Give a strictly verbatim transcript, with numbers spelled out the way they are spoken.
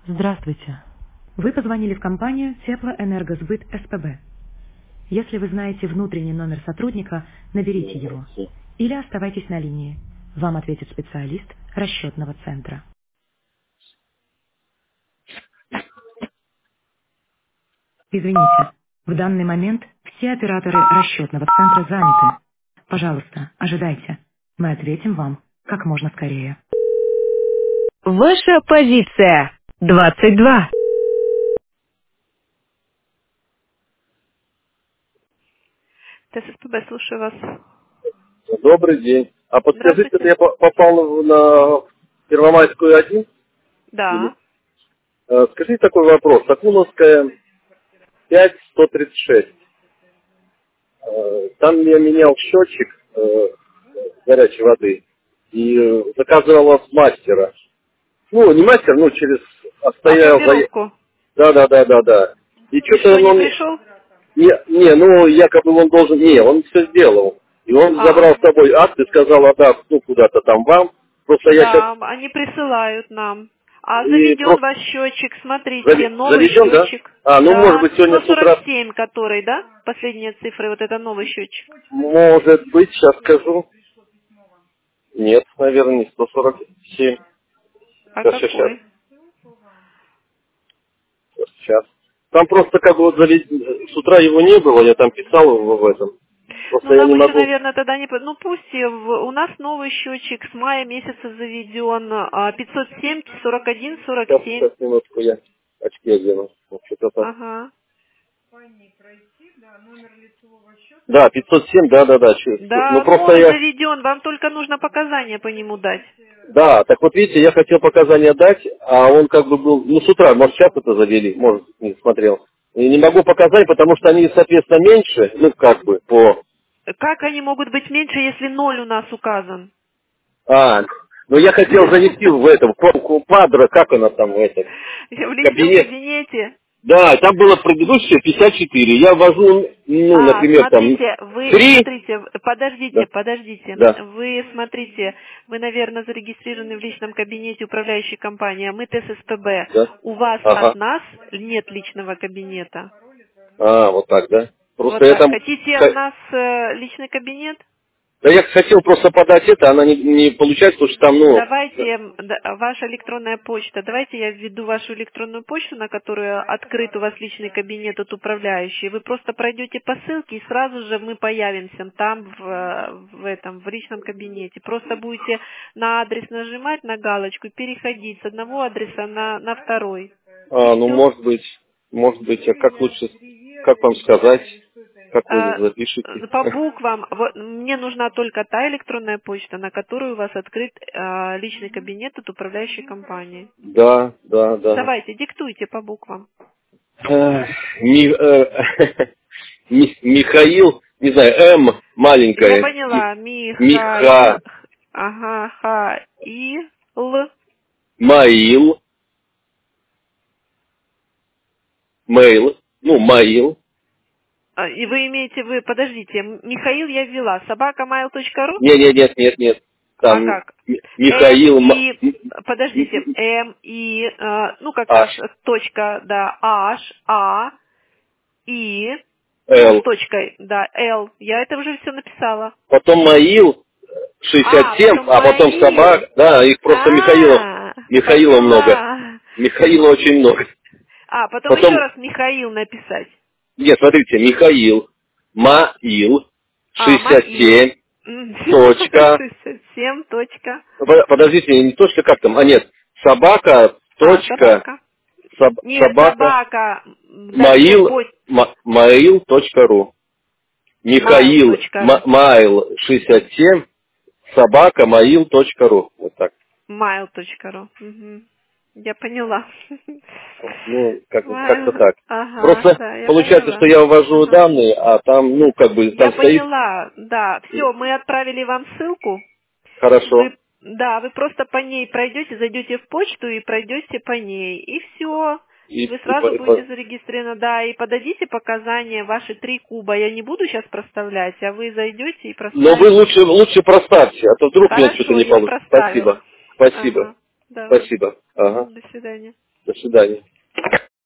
Здравствуйте. Вы позвонили в компанию Теплоэнергосбыт СПБ. Если вы знаете внутренний номер сотрудника, наберите его. Или оставайтесь на линии. Вам ответит специалист расчетного центра. Извините, в данный момент все операторы расчетного центра заняты. Пожалуйста, ожидайте. Мы ответим вам как можно скорее. Ваша позиция двадцать два. ТССПБ, слушаю вас. Добрый день. А подскажите, это Здравствуйте. я по- попал на Первомайскую один? Да. Или... Э, Скажите такой вопрос. Акуновская пять сто тридцать шесть. Э, Там я менял счетчик э, горячей воды и э, заказывал от мастера. Ну, не мастер, ну, через... А Остоял... за- пломбировку? Да, да, да, да, да. И И что-то что, не он... пришел? Не, не, ну, якобы он должен... Не, он все сделал. И он А, забрал с собой акт и сказал, отдав, ну, куда-то там вам. Просто я сейчас... да, они присылают нам. А И заведен просто ваш счетчик, смотрите, зави- новый заведен, да? счетчик. А, ну, может Да, быть, сегодня сто с сорок утра... семь, который, да? Последние цифры, вот это новый счетчик. Может быть, сейчас скажу. Нет, наверное, не сто сорок семь. А Сейчас, сейчас, сейчас. какой? Сейчас. Там просто как бы вот завед- с утра его не было, я там писал его в этом. Ну, Просто я не нам еще, могу... наверное, тогда не... по- Ну, пусть и в- у нас новый счетчик с мая месяца заведен а, пятьсот семь сорок один сорок Сейчас, семь. сейчас, минутку, я очки одену. Вот что-то так. Ага. Да, пятьсот семь, да, да, да. чё- Ну, Да, просто новый я... заведен, вам только нужно показания по нему дать. Да, так вот видите, я хотел показания дать, а он как бы был, ну с утра, может сейчас это завели, может не смотрел. И не могу показать, потому что они, соответственно, меньше, ну как бы по... Как они могут быть меньше, если ноль у нас указан? А, ну я хотел занести в этом, в падро, как она там, в этом, В личном кабинет. кабинете? Да, там было предыдущее пятьдесят четыре, я ввожу, ну, А, например, там, смотрите, вы, три, смотрите, подождите, да, подождите. да, Вы, смотрите, вы, наверное, зарегистрированы в личном кабинете управляющей компании, а мы ТССПБ. да, У вас от ага, нас нет личного кабинета. а, вот так, да. Просто Вот я так. там, Хотите от нас э, личный кабинет? да я хотел просто подать это, она не, не получается, потому что там, ну, Давайте, м, да, ваша электронная почта, давайте я введу вашу электронную почту, на которую открыт у вас личный кабинет от управляющей. Вы просто пройдете по ссылке, и сразу же мы появимся там, в, в этом, в личном кабинете. Просто будете на адрес нажимать, на галочку, переходить с одного адреса на, на второй. И а, ну, все. может быть, может быть, а как лучше, как вам сказать, как вы А, запишете? по буквам, вот, мне нужна только та электронная почта, на которую у вас открыт а, личный кабинет от управляющей компании. Да, да, да. Давайте, диктуйте по буквам. Эх, Ми- э, Ми- Михаил, не знаю, М Я маленькая, М- поняла. Михаил, Миха, ага, Ха, И, Л. Маил, Мейл, ну, Маил. А, И вы имеете, вы, подождите, М- Михаил я ввела, собака mail точка ру? Нет, нет, нет, нет, нет. А Там как? М- М, Михаил, Ма- И, М- подождите, М- М, И, э, ну как Аш, ваш, точка, да, H, А, И, ну, с Л. точкой, да, Л. Я это уже все написала. Потом Маил, шестьдесят А, семь, потом а потом Маил. собак, да, их просто Михаилов, А, Михаила много. поняла. Михаила очень много. А, потом еще Потом, раз Михаил написать. нет, смотрите, Михаил, Маил, А, шестьдесят Маил. семь, точка, шестьдесят семь, точка. Под- подождите, не точка как там, а нет, собака, А, точка, собака. соб- Нет, собака, собака. м, Дальше Маил, по... ма- Маил точка ру. Майл Михаил, точка Ма- ру. Майл шестьдесят семь, собака, Маил точка ру. Вот так. Майл точка ру. Угу. Я поняла. Ну, как, как-то Майл. так. Ага, Просто да, я получается, что поняла. я ввожу Ага. данные, а там, ну, как бы, Я там стоит поняла, да. Все, мы отправили вам ссылку. хорошо. Вы, да, вы просто по ней пройдете, зайдете в почту и пройдете по ней. И все. И, Вы и по- сразу и будете по- зарегистрированы, да, и подадите показания, ваши три куба. Я не буду сейчас проставлять, а вы зайдете и Но вы проставите. лучше, лучше проставьте, а то вдруг у меня что-то Хорошо, не я получится. проставила. Спасибо. Спасибо. Ага, давайте. Спасибо. Ага. Мгм, до свидания. До свидания.